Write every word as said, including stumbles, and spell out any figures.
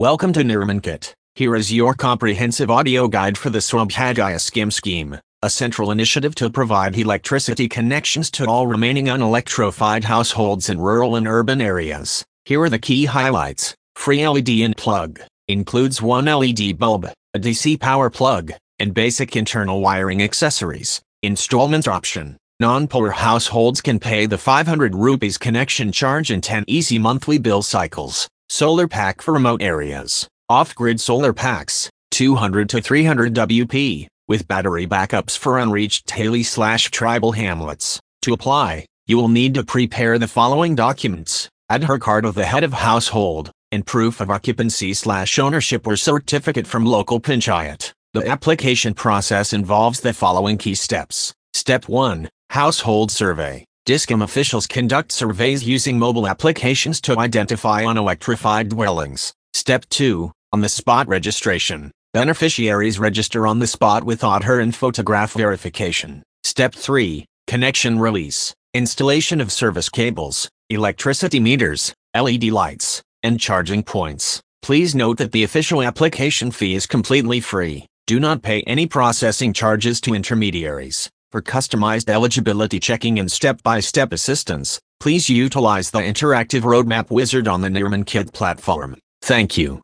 Welcome to NirmanKit. Here is your comprehensive audio guide for the Saubhagaya Scheme Scheme, a central initiative to provide electricity connections to all remaining unelectrified households in rural and urban areas. Here are the key highlights. Free L E D in plug. Includes one L E D bulb, a D C power plug, and basic internal wiring accessories. Installment option. Non-poor households can pay the five hundred rupees connection charge in ten easy monthly bill cycles. Solar pack for remote areas. Off-grid solar packs, two hundred to three hundred W P, with battery backups for unreached hilly-slash-tribal hamlets. To apply, you will need to prepare the following documents: Aadhaar card of the head of household, and proof of occupancy-slash-ownership or certificate from local panchayat. The application process involves the following key steps. Step one. Household survey. DISCOM officials conduct surveys using mobile applications to identify unelectrified dwellings. Step two. On-the-spot registration. Beneficiaries register on the spot with Aadhaar and photograph verification. Step three. Connection release. Installation of service cables, electricity meters, L E D lights, and charging points. Please note that the official application fee is completely free. Do not pay any processing charges to intermediaries. For customized eligibility checking and step-by-step assistance, please utilize the interactive roadmap wizard on the NirmanKit platform. Thank you.